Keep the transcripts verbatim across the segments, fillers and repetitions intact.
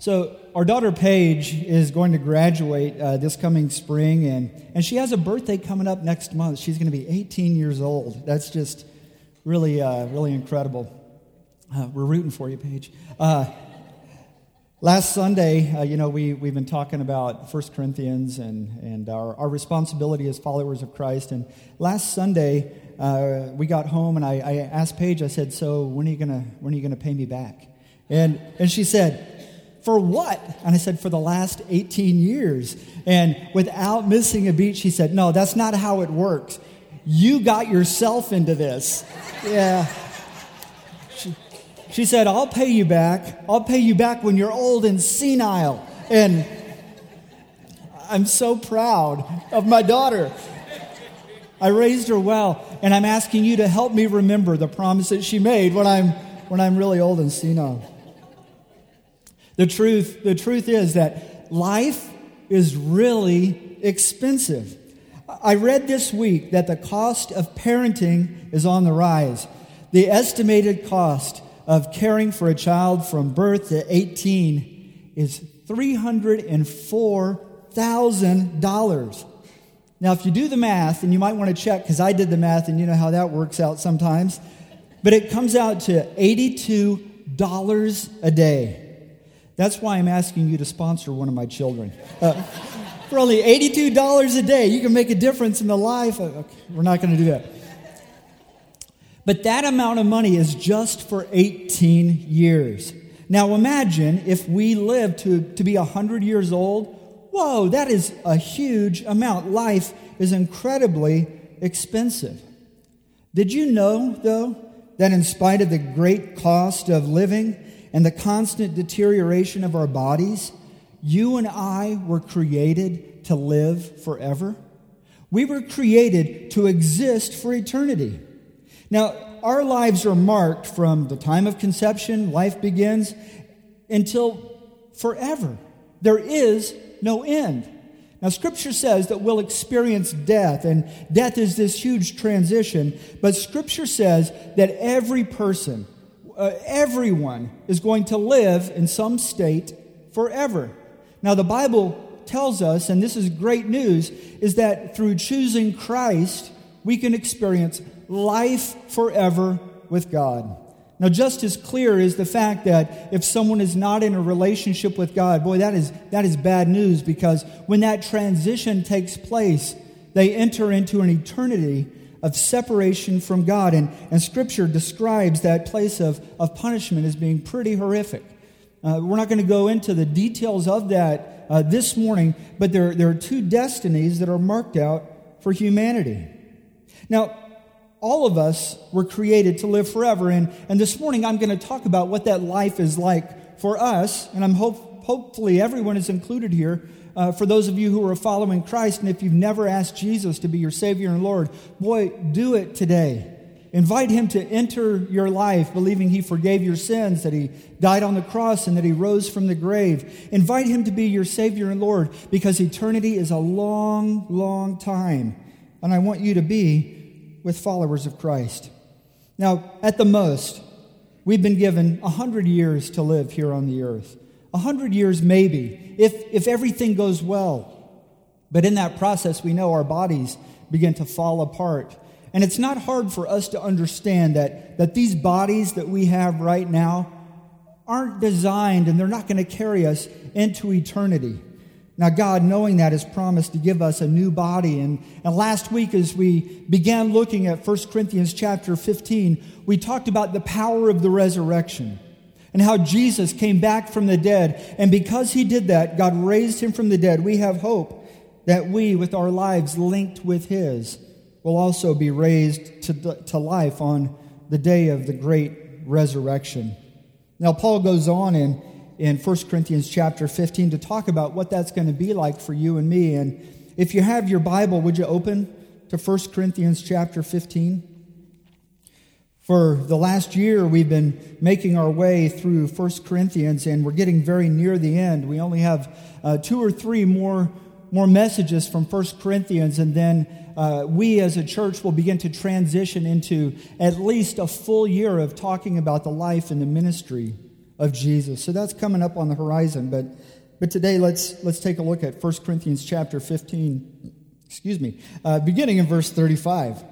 So our daughter Paige is going to graduate uh, this coming spring, and, and she has a birthday coming up next month. She's going to be eighteen years old. That's just really, uh, really incredible. Uh, we're rooting for you, Paige. Uh, last Sunday, uh, you know, we, we've been talking about First Corinthians and, and our, our responsibility as followers of Christ. And last Sunday, uh, we got home, and I, I asked Paige, I said, so when are you gonna when are you gonna pay me back? And and she said, for what? And I said, for the last eighteen years. And without missing a beat, she said, no, that's not how it works. You got yourself into this. Yeah. She, she said, I'll pay you back. I'll pay you back when you're old and senile. And I'm so proud of my daughter. I raised her well, and I'm asking you to help me remember the promise that she made when I'm when I'm really old and senile. The truth, the truth is that life is really expensive. I read this week that the cost of parenting is on the rise. The estimated cost of caring for a child from birth to eighteen is three hundred four thousand dollars. Now, if you do the math, and you might want to check, because I did the math, and you know how that works out sometimes, but it comes out to eighty-two dollars a day. That's why I'm asking you to sponsor one of my children. Uh, for only eighty-two dollars a day, you can make a difference in the life. Okay, we're not going to do that. But that amount of money is just for eighteen years. Now imagine if we live to, to be one hundred years old. Whoa, that is a huge amount. Life is incredibly expensive. Did you know, though, that in spite of the great cost of living and the constant deterioration of our bodies, you and I were created to live forever? We were created to exist for eternity. Now, our lives are marked from the time of conception, life begins, until forever. There is no end. Now, Scripture says that we'll experience death, and death is this huge transition, but Scripture says that every person, uh, everyone is going to live in some state forever. Now, the Bible tells us, and this is great news, is that through choosing Christ, we can experience life forever with God. Now, just as clear is the fact that if someone is not in a relationship with God, boy, that is that is bad news, because when that transition takes place, they enter into an eternity of separation from God. And, and Scripture describes that place of, of punishment as being pretty horrific. Uh, we're not going to go into the details of that uh, this morning, but there, there are two destinies that are marked out for humanity. Now, all of us were created to live forever, and, and this morning I'm going to talk about what that life is like for us, and I'm hope, hopefully everyone is included here. Uh, for those of you who are following Christ, and if you've never asked Jesus to be your Savior and Lord, boy, do it today. Invite Him to enter your life, believing He forgave your sins, that He died on the cross, and that He rose from the grave. Invite Him to be your Savior and Lord, because eternity is a long, long time, and I want you to be with followers of Christ. Now, at the most, we've been given a hundred years to live here on the earth. A hundred years maybe, if, if everything goes well. But in that process, we know our bodies begin to fall apart. And it's not hard for us to understand that, that these bodies that we have right now aren't designed, and they're not going to carry us into eternity. Now, God, knowing that, has promised to give us a new body. And, and last week, as we began looking at First Corinthians chapter fifteen, we talked about the power of the resurrection and how Jesus came back from the dead. And because He did that, God raised Him from the dead. We have hope that we, with our lives linked with His, will also be raised to, to life on the day of the great resurrection. Now, Paul goes on in in First Corinthians chapter fifteen to talk about what that's going to be like for you and me. And if you have your Bible, would you open to First Corinthians chapter fifteen? For the last year, we've been making our way through First Corinthians, and we're getting very near the end. We only have uh, two or three more, more messages from First Corinthians, and then uh, we as a church will begin to transition into at least a full year of talking about the life and the ministry of Jesus. So that's coming up on the horizon. But but today let's let's take a look at First Corinthians chapter fifteen, excuse me, uh, beginning in verse thirty-five.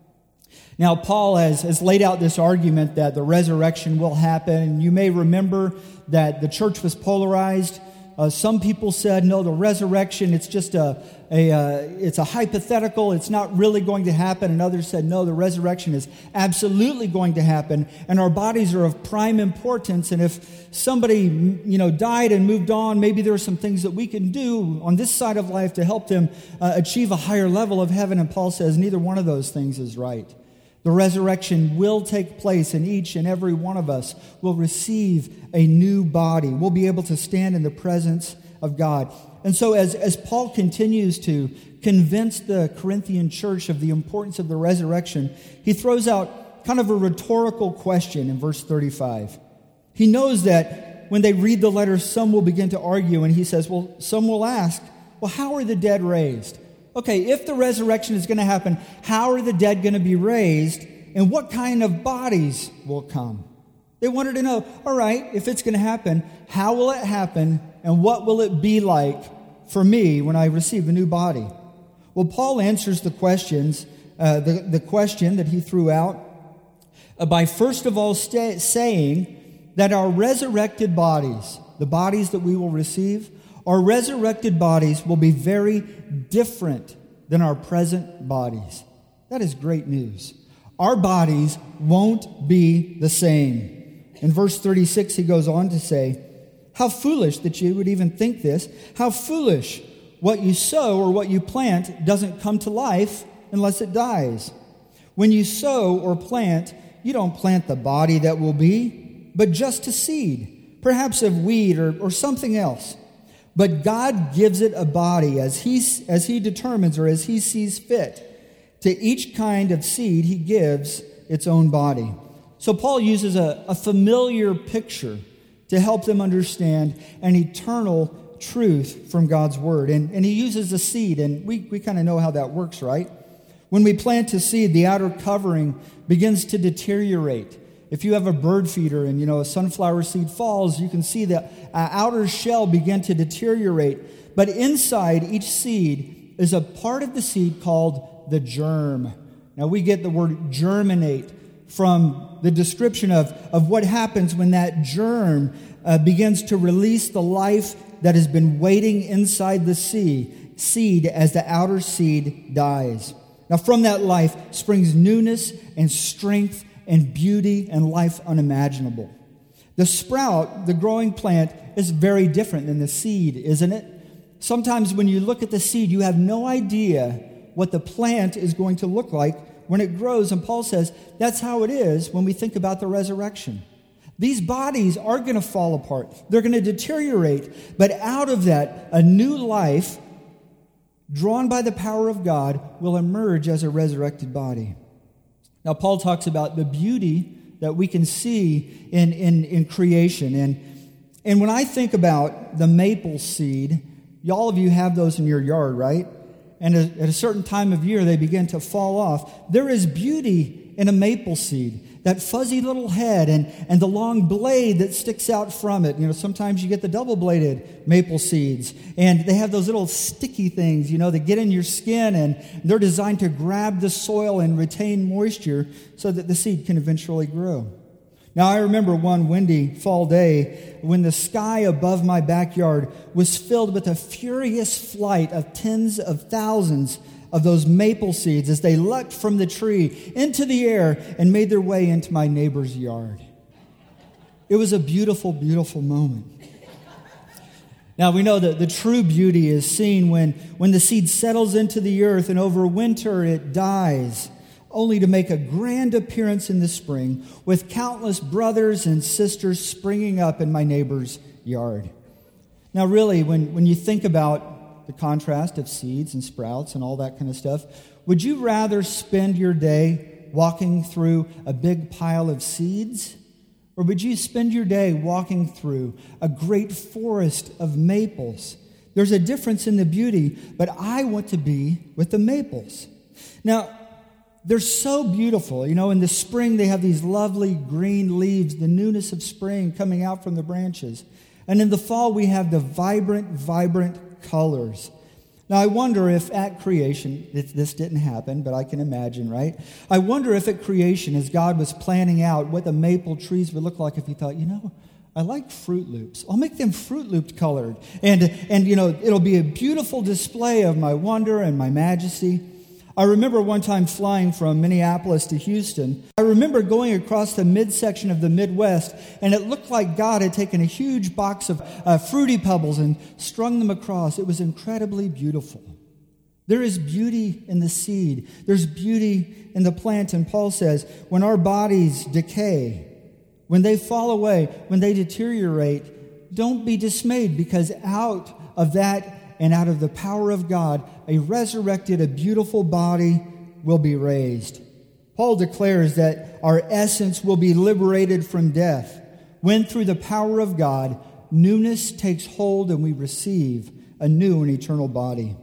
Now, Paul has, has laid out this argument that the resurrection will happen. You may remember that the church was polarized. Uh, some people said, no, the resurrection, it's just a, a uh, it's a hypothetical. It's not really going to happen. And others said, no, the resurrection is absolutely going to happen. And our bodies are of prime importance. And if somebody, you know, died and moved on, maybe there are some things that we can do on this side of life to help them uh, achieve a higher level of heaven. And Paul says neither one of those things is right. The resurrection will take place, and each and every one of us will receive a new body. We'll be able to stand in the presence of God. And so as, as Paul continues to convince the Corinthian church of the importance of the resurrection, he throws out kind of a rhetorical question in verse thirty-five. He knows that when they read the letter, some will begin to argue, and he says, well, some will ask, well, how are the dead raised? Okay, if the resurrection is going to happen, how are the dead going to be raised, and what kind of bodies will come? They wanted to know, all right, if it's going to happen, how will it happen, and what will it be like for me when I receive a new body? Well, Paul answers the questions, uh, the, the question that he threw out uh, by first of all sta- saying that our resurrected bodies, the bodies that we will receive, our resurrected bodies will be very different than our present bodies. That is great news. Our bodies won't be the same. In verse thirty-six, he goes on to say, how foolish that you would even think this. How foolish. What you sow or what you plant doesn't come to life unless it dies. When you sow or plant, you don't plant the body that will be, but just a seed, perhaps of wheat or, or something else. But God gives it a body as he, as he determines or as he sees fit. To each kind of seed, he gives its own body. So Paul uses a, a familiar picture to help them understand an eternal truth from God's word. And, and he uses a seed, and we, we kind of know how that works, right? When we plant a seed, the outer covering begins to deteriorate. If you have a bird feeder and, you know, a sunflower seed falls, you can see the uh, outer shell begin to deteriorate. But inside each seed is a part of the seed called the germ. Now, we get the word germinate from the description of, of what happens when that germ uh, begins to release the life that has been waiting inside the seed, seed as the outer seed dies. Now, from that life springs newness and strength and beauty and life unimaginable. The sprout, the growing plant, is very different than the seed, isn't it? Sometimes when you look at the seed, you have no idea what the plant is going to look like when it grows. And Paul says that's how it is when we think about the resurrection. These bodies are going to fall apart. They're going to deteriorate. But out of that, a new life, drawn by the power of God, will emerge as a resurrected body. Now, Paul talks about the beauty that we can see in, in, in creation. And, and when I think about the maple seed, all of you have those in your yard, right? And at a certain time of year, they begin to fall off. There is beauty in a maple seed. That fuzzy little head and, and the long blade that sticks out from it. You know, sometimes you get the double-bladed maple seeds, and they have those little sticky things, you know, that get in your skin, and they're designed to grab the soil and retain moisture so that the seed can eventually grow. Now, I remember one windy fall day when the sky above my backyard was filled with a furious flight of tens of thousands of those maple seeds as they leapt from the tree into the air and made their way into my neighbor's yard. It was a beautiful, beautiful moment. Now, we know that the true beauty is seen when, when the seed settles into the earth and over winter it dies, only to make a grand appearance in the spring with countless brothers and sisters springing up in my neighbor's yard. Now, really, when, when you think about the contrast of seeds and sprouts and all that kind of stuff, would you rather spend your day walking through a big pile of seeds, or would you spend your day walking through a great forest of maples? There's a difference in the beauty, but I want to be with the maples. Now, they're so beautiful. You know, in the spring, they have these lovely green leaves, the newness of spring coming out from the branches. And in the fall, we have the vibrant, vibrant colors. Now, I wonder if at creation, this didn't happen, but I can imagine, right? I wonder if at creation, as God was planning out what the maple trees would look like, if he thought, you know, I like Fruit Loops. I'll make them Fruit Loop colored. And, and, you know, it'll be a beautiful display of my wonder and my majesty. I remember one time flying from Minneapolis to Houston. I remember going across the midsection of the Midwest, and it looked like God had taken a huge box of uh, Fruity Pebbles and strung them across. It was incredibly beautiful. There is beauty in the seed. There's beauty in the plant. And Paul says, when our bodies decay, when they fall away, when they deteriorate, don't be dismayed, because out of that and out of the power of God, a resurrected, a beautiful body will be raised. Paul declares that our essence will be liberated from death when, through the power of God, newness takes hold and we receive a new and eternal body.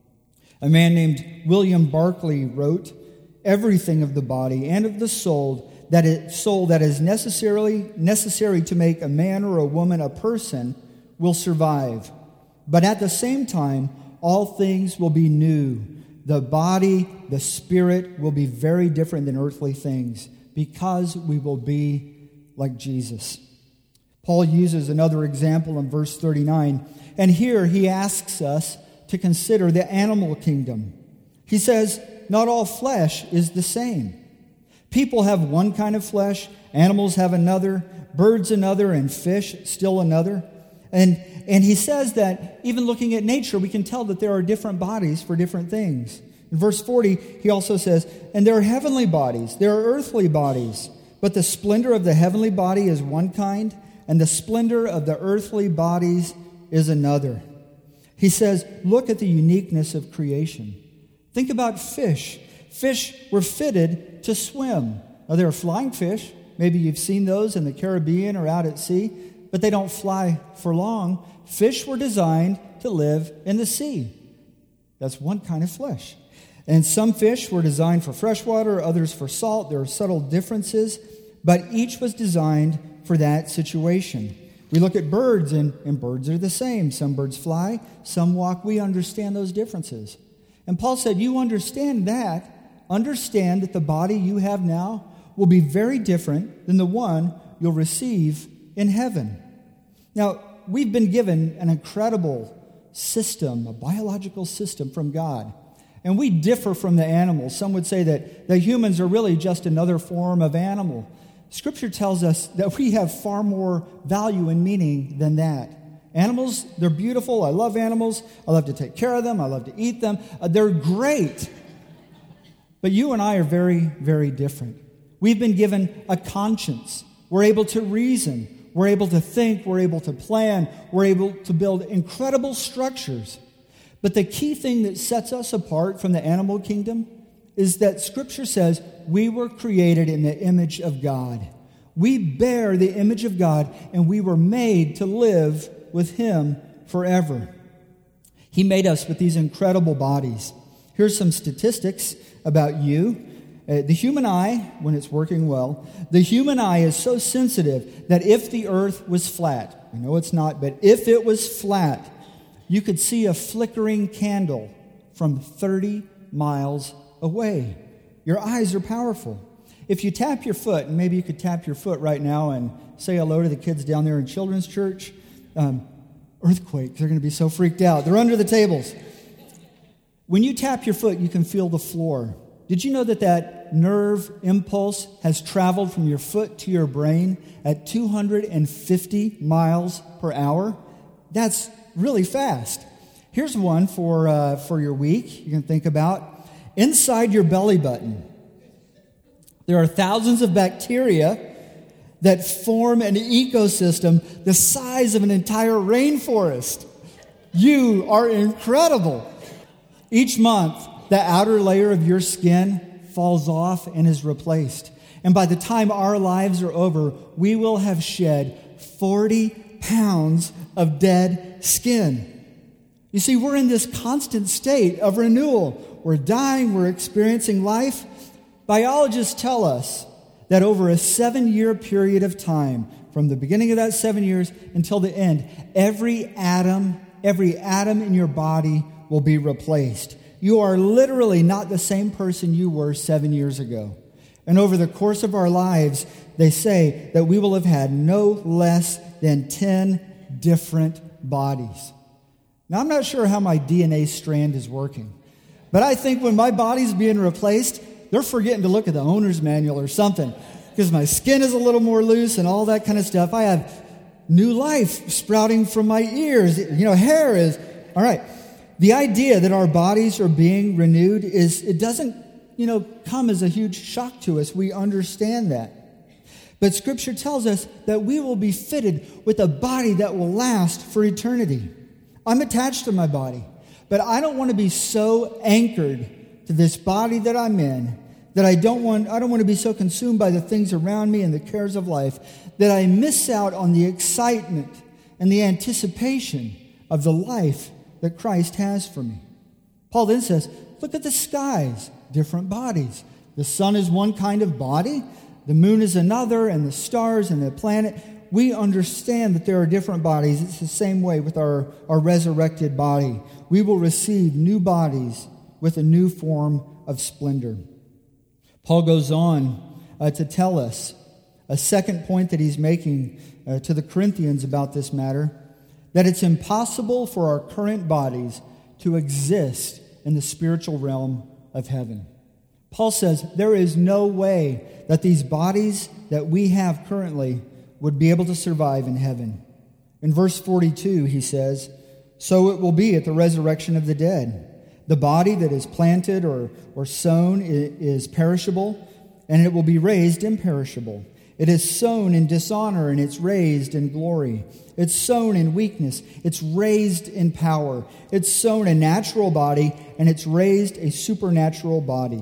A man named William Barclay wrote, "Everything of the body and of the soul that is, soul that is necessarily necessary to make a man or a woman a person will survive. But at the same time, all things will be new. The body, the spirit will be very different than earthly things because we will be like Jesus." Paul uses another example in verse thirty-nine, and here he asks us to consider the animal kingdom. He says, not all flesh is the same. People have one kind of flesh, animals have another, birds another, and fish still another. And, and he says that even looking at nature, we can tell that there are different bodies for different things. In verse forty, he also says, and there are heavenly bodies, there are earthly bodies, but the splendor of the heavenly body is one kind, and the splendor of the earthly bodies is another. He says, look at the uniqueness of creation. Think about fish. Fish were fitted to swim. Now, there are flying fish. Maybe you've seen those in the Caribbean or out at sea. But they don't fly for long. Fish were designed to live in the sea. That's one kind of flesh. And some fish were designed for freshwater, others for salt. There are subtle differences, but each was designed for that situation. We look at birds, and, and birds are the same. Some birds fly, some walk. We understand those differences. And Paul said, you understand that. Understand that the body you have now will be very different than the one you'll receive in heaven. Now, we've been given an incredible system, a biological system from God. And we differ from the animals. Some would say that the humans are really just another form of animal. Scripture tells us that we have far more value and meaning than that. Animals, they're beautiful. I love animals. I love to take care of them. I love to eat them. Uh, they're great. But you and I are very, very different. We've been given a conscience. We're able to reason. We're able to think, we're able to plan, we're able to build incredible structures. But the key thing that sets us apart from the animal kingdom is that Scripture says we were created in the image of God. We bear the image of God, and we were made to live with Him forever. He made us with these incredible bodies. Here's some statistics about you. Uh, the human eye, when it's working well, the human eye is so sensitive that if the earth was flat, I know it's not, but if it was flat, you could see a flickering candle from thirty miles away. Your eyes are powerful. If you tap your foot, and maybe you could tap your foot right now and say hello to the kids down there in Children's Church, um, earthquake, they're going to be so freaked out. They're under the tables. When you tap your foot, you can feel the floor. Did you know that that nerve impulse has traveled from your foot to your brain at two hundred fifty miles per hour? That's really fast. Here's one for uh, for your week you can think about. Inside your belly button, there are thousands of bacteria that form an ecosystem the size of an entire rainforest. You are incredible. Each month, the outer layer of your skin falls off and is replaced. And by the time our lives are over, we will have shed forty pounds of dead skin. You see, we're in this constant state of renewal. We're dying, we're experiencing life, Biologists tell us that over a seven-year period of time, from the beginning of that seven years until the end, every atom, every atom in your body will be replaced. You are literally not the same person you were seven years ago. And over the course of our lives, they say that we will have had no less than ten different bodies. Now, I'm not sure how my D N A strand is working, but I think when my body's being replaced, they're forgetting to look at the owner's manual or something, because my skin is a little more loose and all that kind of stuff. I have new life sprouting from my ears. You know, hair is... All right. The idea that our bodies are being renewed is, it doesn't, you know, come as a huge shock to us. We understand that. But Scripture tells us that we will be fitted with a body that will last for eternity. I'm attached to my body, but I don't want to be so anchored to this body that I'm in that I don't want I don't want to be so consumed by the things around me and the cares of life that I miss out on the excitement and the anticipation of the life that Christ has for me. Paul then says, look at the skies, different bodies. The sun is one kind of body, the moon is another, and the stars and the planet. We understand that there are different bodies. It's the same way with our, our resurrected body. We will receive new bodies with a new form of splendor. Paul goes on uh, to tell us a second point that he's making uh, to the Corinthians about this matter, that it's impossible for our current bodies to exist in the spiritual realm of heaven. Paul says there is no way that these bodies that we have currently would be able to survive in heaven. In verse forty-two, he says, so it will be at the resurrection of the dead. The body that is planted or, or sown is perishable, and it will be raised imperishable. It is sown in dishonor, and it's raised in glory. It's sown in weakness. It's raised in power. It's sown a natural body, and it's raised a supernatural body.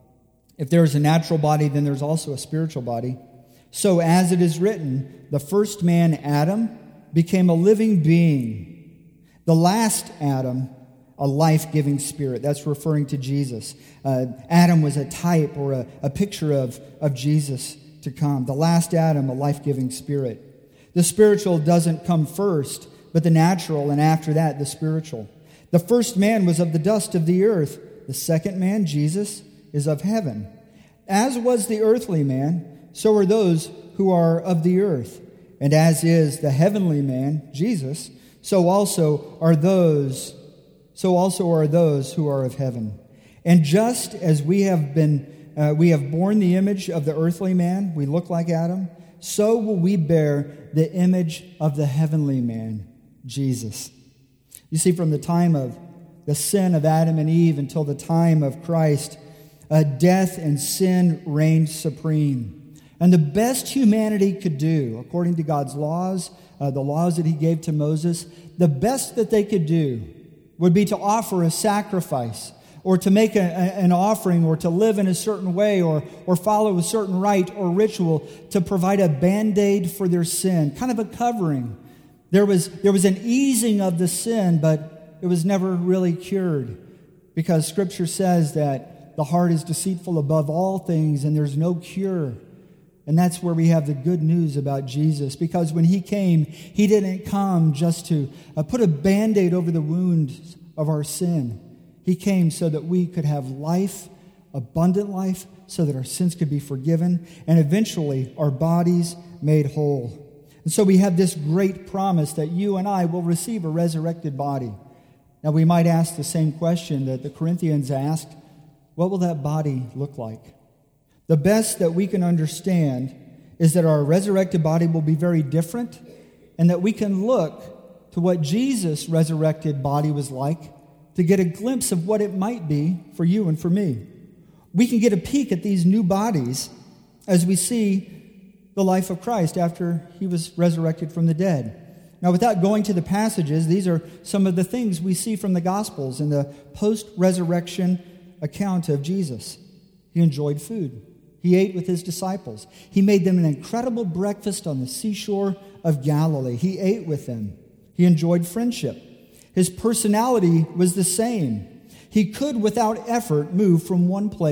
If there is a natural body, then there's also a spiritual body. So as it is written, the first man, Adam, became a living being. The last Adam, a life-giving spirit. That's referring to Jesus. Uh, Adam was a type or a, a picture of, of Jesus to come. The last Adam, a life-giving spirit. The spiritual doesn't come first, but the natural, and after that, the spiritual. The first man was of the dust of the earth. The second man, Jesus, is of heaven. As was the earthly man, so are those who are of the earth. And as is the heavenly man, Jesus, so also are those So also are those who are of heaven. And just as we have been, uh, we have borne the image of the earthly man, we look like Adam, so will we bear the image of the heavenly man, Jesus. You see, from the time of the sin of Adam and Eve until the time of Christ, uh, death and sin reigned supreme. And the best humanity could do, according to God's laws, uh, the laws that he gave to Moses, the best that they could do would be to offer a sacrifice or to make a, a, an offering or to live in a certain way or, or follow a certain rite or ritual to provide a Band-Aid for their sin, kind of a covering. There was, there was an easing of the sin, but it was never really cured because Scripture says that the heart is deceitful above all things and there's no cure. And that's where we have the good news about Jesus, because when he came, he didn't come just to uh, put a Band-Aid over the wounds of our sin. He came so that we could have life, abundant life, so that our sins could be forgiven, and eventually our bodies made whole. And so we have this great promise that you and I will receive a resurrected body. Now we might ask the same question that the Corinthians asked, what will that body look like? The best that we can understand is that our resurrected body will be very different and that we can look to what Jesus' resurrected body was like to get a glimpse of what it might be for you and for me. We can get a peek at these new bodies as we see the life of Christ after he was resurrected from the dead. Now, without going to the passages, these are some of the things we see from the Gospels in the post-resurrection account of Jesus. He enjoyed food. He ate with his disciples. He made them an incredible breakfast on the seashore of Galilee. He ate with them. He enjoyed friendship. His personality was the same. He could, without effort, move from one place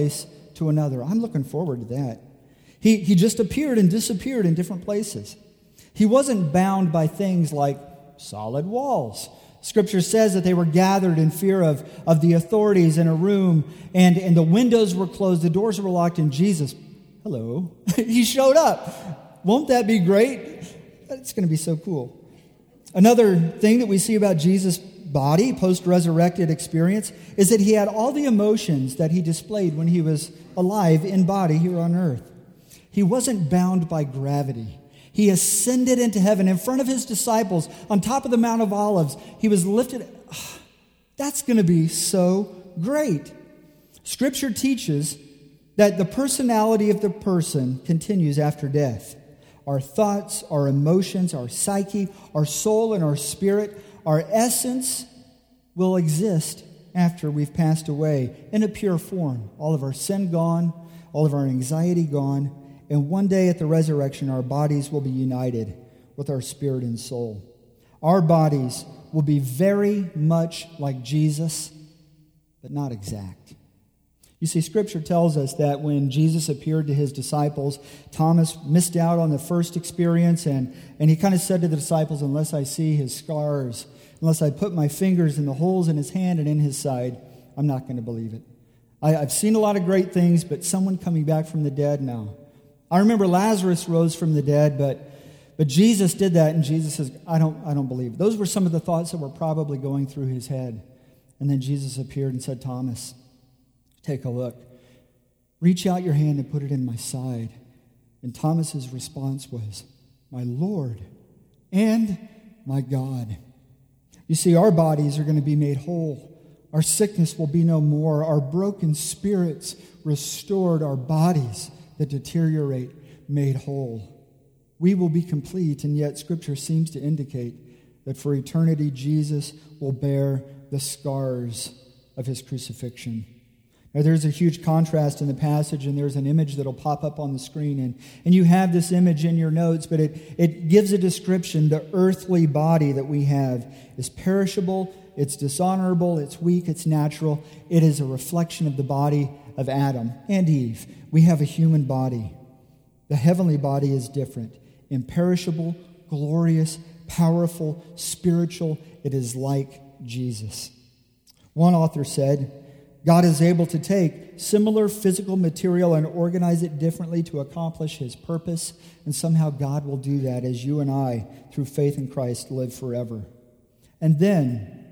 to another. I'm looking forward to that. He, he just appeared and disappeared in different places. He wasn't bound by things like solid walls. Scripture says that they were gathered in fear of, of the authorities in a room, and, and the windows were closed, the doors were locked, and Jesus, hello, he showed up. Won't that be great? It's going to be so cool. Another thing that we see about Jesus' body, post-resurrected experience, is that he had all the emotions that he displayed when he was alive in body here on earth. He wasn't bound by gravity. He ascended into heaven in front of his disciples on top of the Mount of Olives. He was lifted. That's going to be so great. Scripture teaches that the personality of the person continues after death. Our thoughts, our emotions, our psyche, our soul, and our spirit, our essence will exist after we've passed away in a pure form. All of our sin gone, all of our anxiety gone, and one day at the resurrection, our bodies will be united with our spirit and soul. Our bodies will be very much like Jesus, but not exact. You see, Scripture tells us that when Jesus appeared to his disciples, Thomas missed out on the first experience, and, and he kind of said to the disciples, unless I see his scars, unless I put my fingers in the holes in his hand and in his side, I'm not going to believe it. I, I've seen a lot of great things, but someone coming back from the dead, no. I remember Lazarus rose from the dead, but but Jesus did that, and Jesus says, I don't, I don't believe it. Those were some of the thoughts that were probably going through his head. And then Jesus appeared and said, Thomas, take a look. Reach out your hand and put it in my side. And Thomas's response was, my Lord and my God. You see, our bodies are going to be made whole. Our sickness will be no more. Our broken spirits restored. Our bodies that deteriorate made whole. We will be complete, and yet Scripture seems to indicate that for eternity, Jesus will bear the scars of his crucifixion. Now, there's a huge contrast in the passage, and there's an image that'll pop up on the screen, and, and you have this image in your notes, but it, it gives a description. The earthly body that we have is perishable, it's dishonorable, it's weak, it's natural. It is a reflection of the body of Adam and Eve. We have a human body. The heavenly body is different. Imperishable, glorious, powerful, spiritual. It is like Jesus. One author said, God is able to take similar physical material and organize it differently to accomplish his purpose, and somehow God will do that as you and I, through faith in Christ, live forever. And then,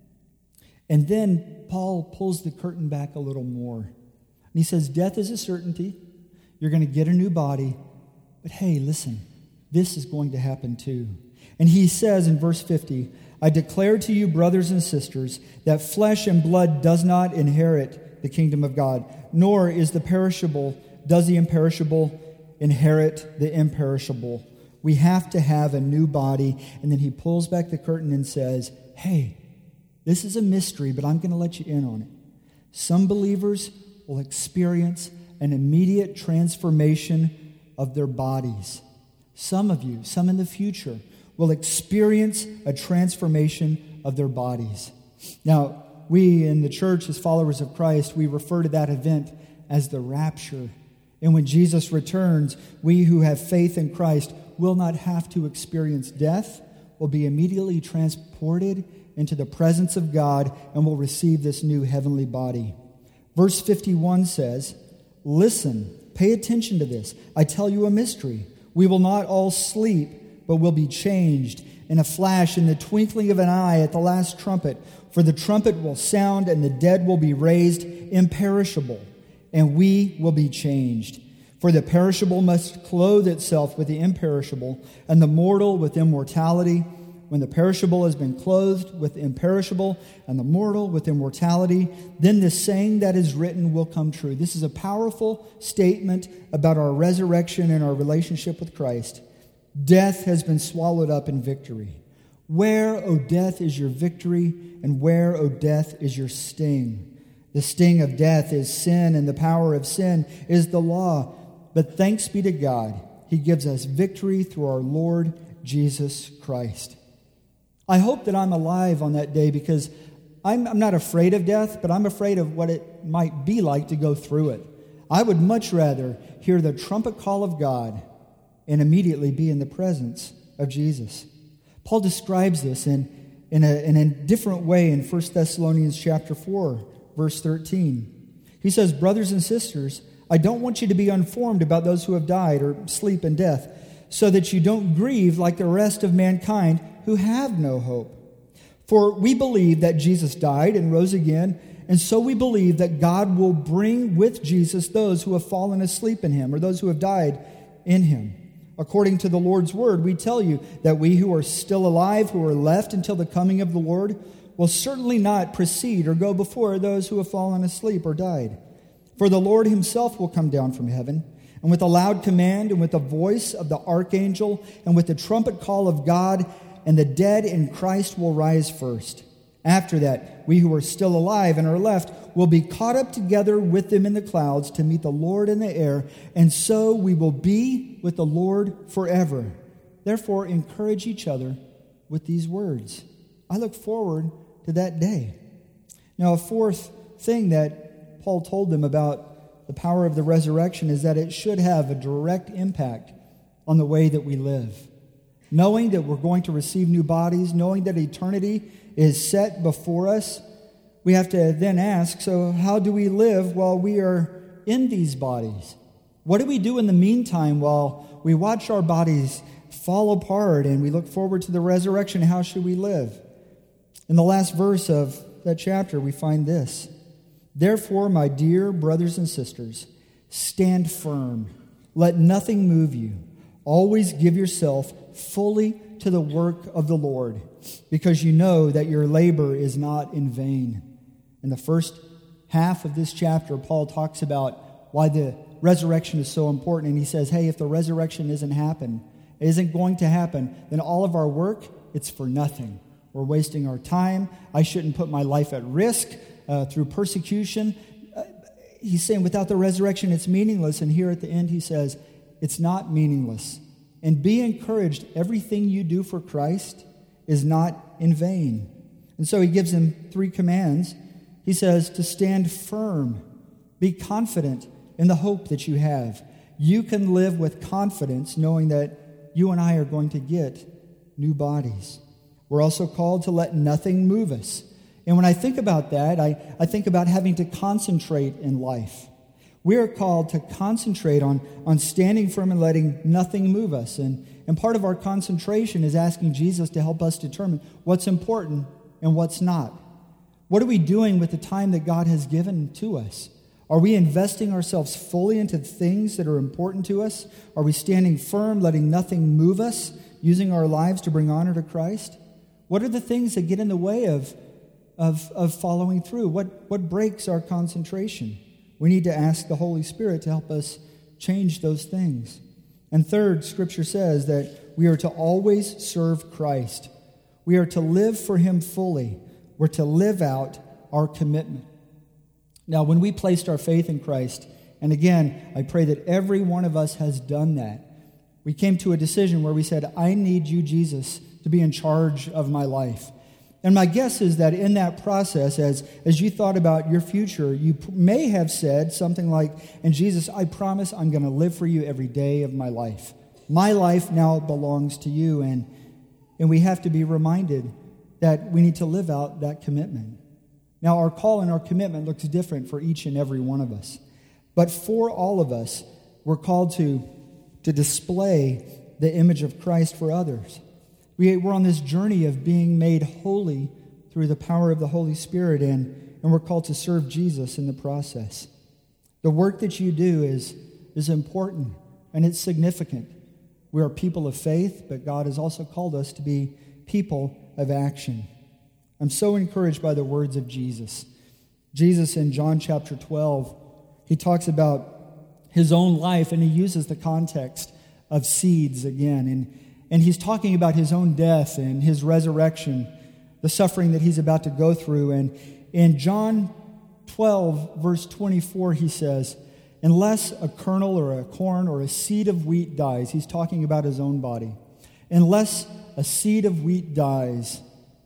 and then Paul pulls the curtain back a little more. And he says, death is a certainty. You're going to get a new body. But hey, listen, this is going to happen too. And he says in verse fifty, I declare to you, brothers and sisters, that flesh and blood does not inherit the kingdom of God, nor is the perishable, does the imperishable inherit the imperishable. We have to have a new body. And then he pulls back the curtain and says, hey, this is a mystery, but I'm going to let you in on it. Some believers will experience an immediate transformation of their bodies. Some of you, some in the future, will experience a transformation of their bodies. Now, we in the church, as followers of Christ, we refer to that event as the rapture. And when Jesus returns, we who have faith in Christ will not have to experience death, will be immediately transported into the presence of God, and will receive this new heavenly body. Verse fifty-one says, listen, pay attention to this. I tell you a mystery. We will not all sleep, but will be changed in a flash, in the twinkling of an eye, at the last trumpet. For the trumpet will sound, and the dead will be raised imperishable, and we will be changed. For the perishable must clothe itself with the imperishable, and the mortal with immortality. When the perishable has been clothed with imperishable, and the mortal with immortality, then the saying that is written will come true. This is a powerful statement about our resurrection and our relationship with Christ. Death has been swallowed up in victory. Where, O death, is your victory? And where, O death, is your sting? The sting of death is sin, and the power of sin is the law. But thanks be to God, he gives us victory through our Lord Jesus Christ. I hope that I'm alive on that day, because I'm, I'm not afraid of death, but I'm afraid of what it might be like to go through it. I would much rather hear the trumpet call of God and immediately be in the presence of Jesus. Paul describes this in, in, a, in a different way in First Thessalonians chapter four, verse thirteen. He says, brothers and sisters, I don't want you to be uninformed about those who have died or sleep in death, so that you don't grieve like the rest of mankind who have no hope. For we believe that Jesus died and rose again, and so we believe that God will bring with Jesus those who have fallen asleep in him, or those who have died in him. According to the Lord's word, we tell you that we who are still alive, who are left until the coming of the Lord, will certainly not precede or go before those who have fallen asleep or died. For the Lord himself will come down from heaven, and with a loud command, and with the voice of the archangel, and with the trumpet call of God, and the dead in Christ will rise first. After that, we who are still alive and are left will be caught up together with them in the clouds to meet the Lord in the air, and so we will be with the Lord forever. Therefore, encourage each other with these words. I look forward to that day. Now, a fourth thing that Paul told them about the power of the resurrection is that it should have a direct impact on the way that we live. Knowing that we're going to receive new bodies, knowing that eternity is set before us, we have to then ask, so how do we live while we are in these bodies? What do we do in the meantime while we watch our bodies fall apart and we look forward to the resurrection? How should we live? In the last verse of that chapter, we find this. Therefore, my dear brothers and sisters, stand firm. Let nothing move you. Always give yourself fully to the work of the Lord, because you know that your labor is not in vain. In the first half of this chapter, Paul talks about why the resurrection is so important, and he says, hey, if the resurrection isn't happen, it isn't going to happen, then all of our work, it's for nothing. We're wasting our time. I shouldn't put my life at risk uh, through persecution. Uh, he's saying without the resurrection, it's meaningless, and here at the end he says, it's not meaningless. And be encouraged, everything you do for Christ is not in vain. And so he gives them three commands. He says to stand firm, be confident in the hope that you have. You can live with confidence knowing that you and I are going to get new bodies. We're also called to let nothing move us. And when I think about that, I, I think about having to concentrate in life. We are called to concentrate on, on standing firm and letting nothing move us. And, and part of our concentration is asking Jesus to help us determine what's important and what's not. What are we doing with the time that God has given to us? Are we investing ourselves fully into things that are important to us? Are we standing firm, letting nothing move us, using our lives to bring honor to Christ? What are the things that get in the way of, of, of following through? What, what breaks our concentration? We need to ask the Holy Spirit to help us change those things. And third, Scripture says that we are to always serve Christ. We are to live for Him fully. We're to live out our commitment. Now, when we placed our faith in Christ, and again, I pray that every one of us has done that, we came to a decision where we said, I need you, Jesus, to be in charge of my life. And my guess is that in that process, as, as you thought about your future, you p- may have said something like, and Jesus, I promise I'm going to live for you every day of my life. My life now belongs to you. And, and we have to be reminded that we need to live out that commitment. Now, our call and our commitment looks different for each and every one of us. But for all of us, we're called to, to display the image of Christ for others. We, we're on this journey of being made holy through the power of the Holy Spirit, and, and we're called to serve Jesus in the process. The work that you do is, is important, and it's significant. We are people of faith, but God has also called us to be people of action. I'm so encouraged by the words of Jesus. Jesus in John chapter twelve, he talks about his own life, and he uses the context of seeds again. And, and he's talking about his own death and his resurrection, the suffering that he's about to go through. And in John twelve, verse twenty-four, he says, unless a kernel or a corn or a seed of wheat dies, he's talking about his own body. Unless a seed of wheat dies,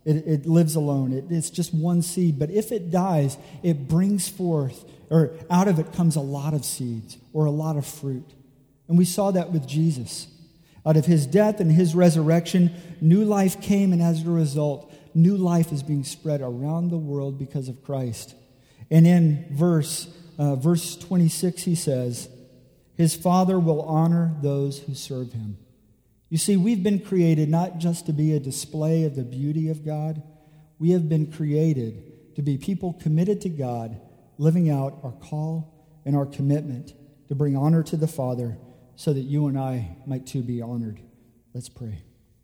It, it lives alone. It, it's just one seed. But if it dies, it brings forth, or out of it comes a lot of seeds or a lot of fruit. And we saw that with Jesus. Out of his death and his resurrection, new life came, and as a result, new life is being spread around the world because of Christ. And in verse, uh, verse twenty-six, he says, his Father will honor those who serve him. You see, we've been created not just to be a display of the beauty of God. We have been created to be people committed to God, living out our call and our commitment to bring honor to the Father so that you and I might too be honored. Let's pray.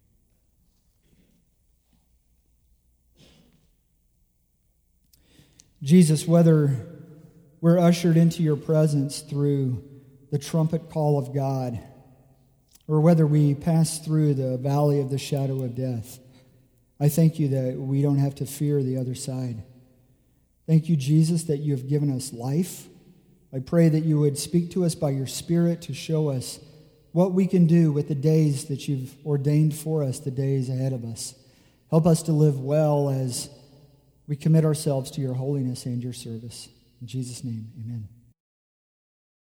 Jesus, whether we're ushered into your presence through the trumpet call of God, or whether we pass through the valley of the shadow of death, I thank you that we don't have to fear the other side. Thank you, Jesus, that you have given us life. I pray that you would speak to us by your Spirit to show us what we can do with the days that you've ordained for us, the days ahead of us. Help us to live well as we commit ourselves to your holiness and your service. In Jesus' name, amen.